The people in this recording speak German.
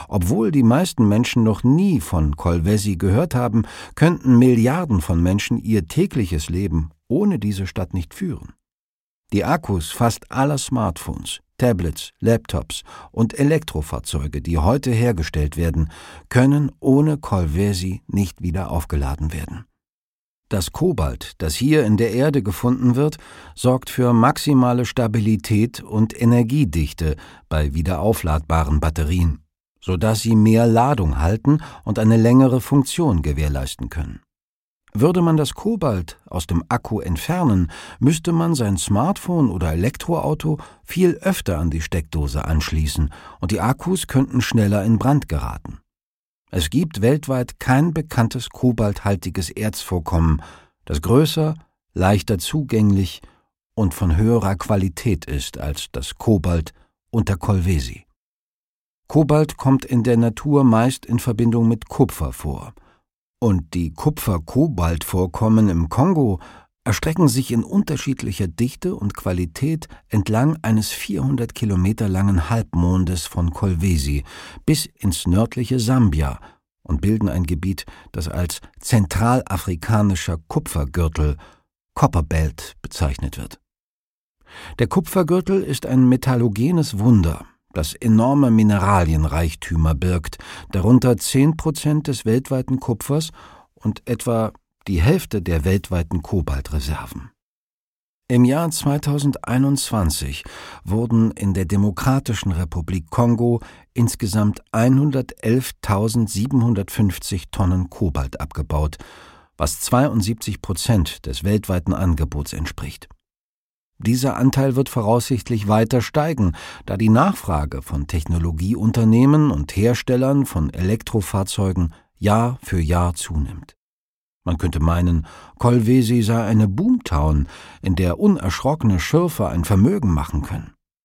Obwohl die meisten Menschen noch nie von Kolwezi gehört haben, könnten Milliarden von Menschen ihr tägliches Leben ohne diese Stadt nicht führen. Die Akkus fast aller Smartphones, Tablets, Laptops und Elektrofahrzeuge, die heute hergestellt werden, können ohne Kolwezi nicht wieder aufgeladen werden. Das Kobalt, das hier in der Erde gefunden wird, sorgt für maximale Stabilität und Energiedichte bei wiederaufladbaren Batterien, sodass sie mehr Ladung halten und eine längere Funktion gewährleisten können. Würde man das Kobalt aus dem Akku entfernen, müsste man sein Smartphone oder Elektroauto viel öfter an die Steckdose anschließen und die Akkus könnten schneller in Brand geraten. Es gibt weltweit kein bekanntes kobalthaltiges Erzvorkommen, das größer, leichter zugänglich und von höherer Qualität ist als das Kobalt unter Kolwezi. Kobalt kommt in der Natur meist in Verbindung mit Kupfer vor. Und die Kupfer-Kobalt-Vorkommen im Kongo erstrecken sich in unterschiedlicher Dichte und Qualität entlang eines 400 Kilometer langen Halbmondes von Kolwezi bis ins nördliche Sambia und bilden ein Gebiet, das als zentralafrikanischer Kupfergürtel, Copper Belt, bezeichnet wird. Der Kupfergürtel ist ein metallogenes Wunder, das enorme Mineralienreichtümer birgt, darunter 10% des weltweiten Kupfers und etwa die Hälfte der weltweiten Kobaltreserven. Im Jahr 2021 wurden in der Demokratischen Republik Kongo insgesamt 111.750 Tonnen Kobalt abgebaut, was 72% des weltweiten Angebots entspricht. Dieser Anteil wird voraussichtlich weiter steigen, da die Nachfrage von Technologieunternehmen und Herstellern von Elektrofahrzeugen Jahr für Jahr zunimmt. Man könnte meinen, Kolwezi sei eine Boomtown, in der unerschrockene Schürfer ein Vermögen machen können.